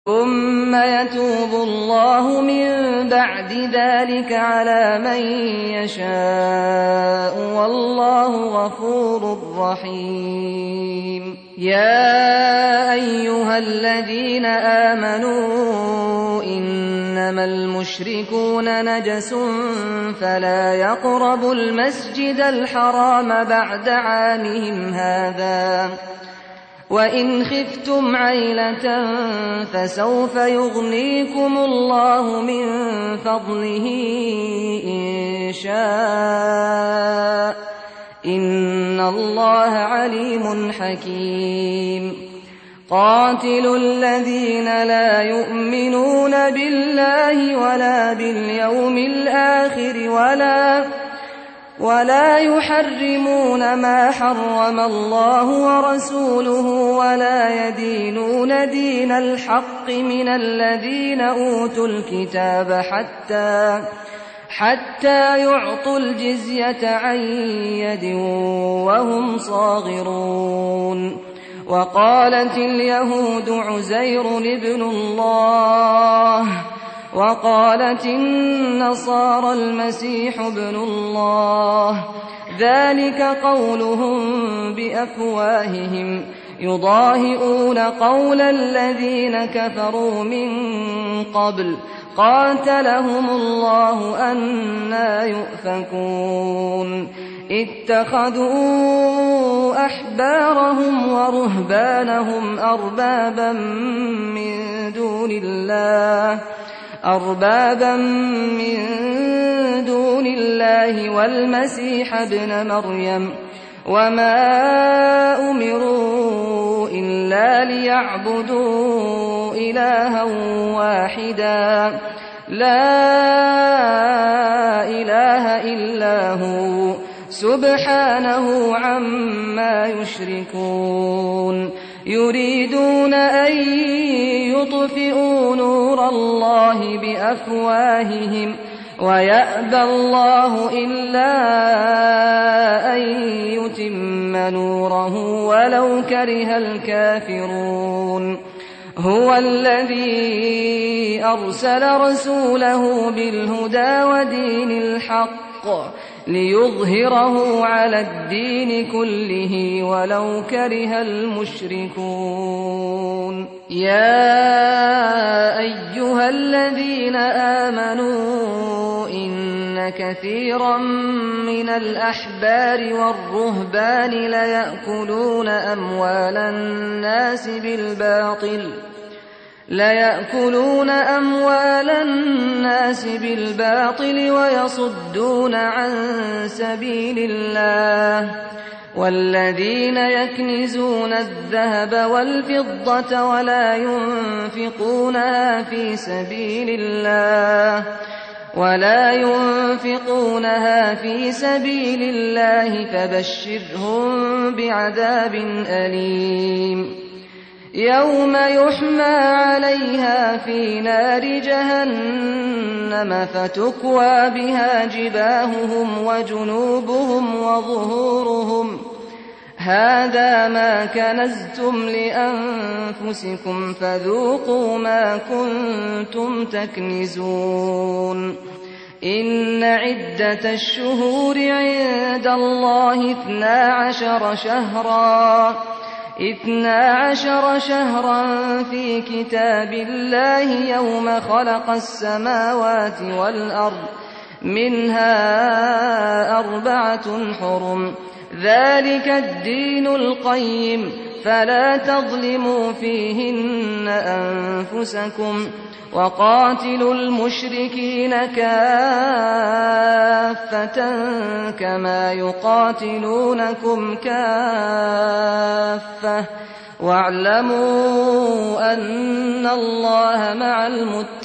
ثُمَّ يَتُوبُ اللَّهُ مِن بَعْدِ ذَلِكَ عَلَىٰ مَن يَشَاءُ ۗ وَاللَّهُ غَفُورٌ رَّحِيمٌ. يَا أَيُّهَا الَّذِينَ آمَنُوا إِنَّمَا الْمُشْرِكُونَ نَجَسٌ فَلَا يَقْرَبُوا الْمَسْجِدَ الْحَرَامَ بَعْدَ عَامِهِمْ هَٰذَا ۚ وَإِنْ خِفْتُمْ عَيْلَةً فَسَوْفَ يُغْنِيكُمُ اللَّهُ مِن فَضْلِهِ إِن شَاءَ ۚ إِنَّ اللَّهَ عَلِيمٌ حَكِيمٌ. قَاتِلُوا الَّذِينَ لَا يُؤْمِنُونَ بِاللَّهِ وَلَا بِالْيَوْمِ الْآخِرِ ولا يحرمون ما حرم الله ورسوله ولا يدينون دين الحق من الذين أوتوا الكتاب حتى يعطوا الجزية عن يد وهم صاغرون. وقالت اليهود عزير ابن الله، وقالت النصارى المسيح ابن الله، ذلك قولهم بأفواههم يضاهئون قول الذين كفروا من قبل، قاتلهم الله أنى يؤفكون. اتخذوا أحبارهم ورهبانهم أربابا من دون الله والمسيح ابن مريم، وما أمروا إلا ليعبدوا إلها واحدا لا إله إلا هو سبحانه عما يشركون. يريدون أن يطفئوا نور الله بأفواههم ويأبى الله إلا أن يتم نوره ولو كره الكافرون. هو الذي أرسل رسوله بالهدى ودين الحق ليظهره على الدين كله ولو كره المشركون. يا أيها الذين آمنوا إن كثيرا من الأحبار والرهبان ليأكلون أموال الناس بالباطل ويصدون عن سبيل الله. والذين يكنزون الذهب والفضة ولا ينفقونها في سبيل الله فبشرهم بعذاب أليم. يوم يحمى عليها في نار جهنم فتكوى بها جباههم وجنوبهم وظهورهم هذا ما كنزتم لأنفسكم فذوقوا ما كنتم تكنزون. إن عدة الشهور عند الله 12 شهرا في كتاب الله يوم خلق السماوات والأرض منها 4 حرم ذلك الدين القيم فلا تظلموا فيهن أنفسكم وقاتلوا المشركين كافة كما يقاتلونكم كافة واعلموا أن الله مع المتقين.